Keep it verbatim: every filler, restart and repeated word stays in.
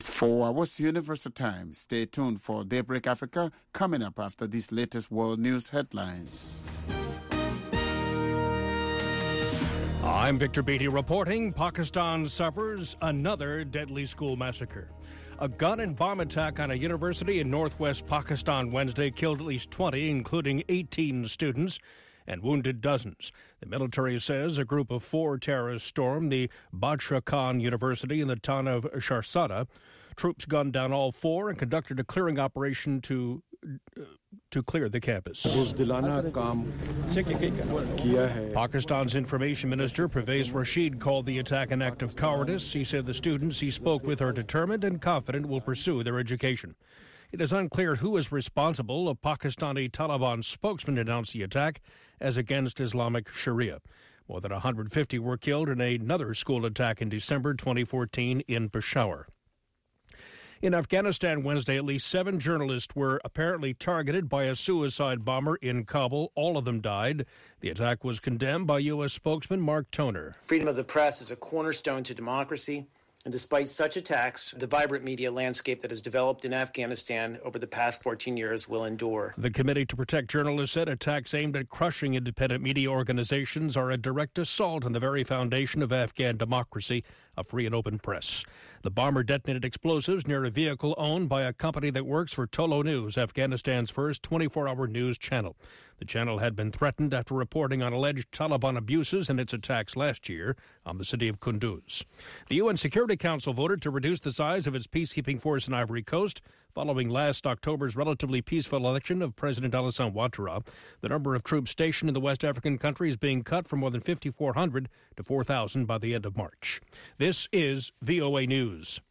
For What's Universal Time, stay tuned for Daybreak Africa coming up after these latest world news headlines. I'm Victor Beatty reporting. Pakistan suffers another deadly school massacre. A gun and bomb attack on a university in northwest Pakistan Wednesday killed at least twenty, including eighteen students, and wounded dozens. The military says a group of four terrorists stormed the Badshah Khan University in the town of Sharsada. Troops gunned down all four and conducted a clearing operation to uh, to clear the campus. Pakistan's information minister Pervez Rashid called the attack an act of cowardice. He said the students he spoke with are determined and confident will pursue their education. It is unclear who is responsible. A Pakistani Taliban spokesman announced the attack as against Islamic Sharia. More than one hundred fifty were killed in another school attack in December twenty fourteen in Peshawar. In Afghanistan Wednesday, at least seven journalists were apparently targeted by a suicide bomber in Kabul. All of them died. The attack was condemned by U S spokesman Mark Toner. Freedom of the press is a cornerstone to democracy. And despite such attacks, the vibrant media landscape that has developed in Afghanistan over the past fourteen years will endure. The Committee to Protect Journalists said attacks aimed at crushing independent media organizations are a direct assault on the very foundation of Afghan democracy, a free and open press. The bomber detonated explosives near a vehicle owned by a company that works for Tolo News, Afghanistan's first twenty-four hour news channel. The channel had been threatened after reporting on alleged Taliban abuses in its attacks last year on the city of Kunduz. The U N Security Council voted to reduce the size of its peacekeeping force in Ivory Coast following last October's relatively peaceful election of President Alassane Ouattara. The number of troops stationed in the West African country is being cut from more than fifty-four hundred to four thousand by the end of March. This is V O A News.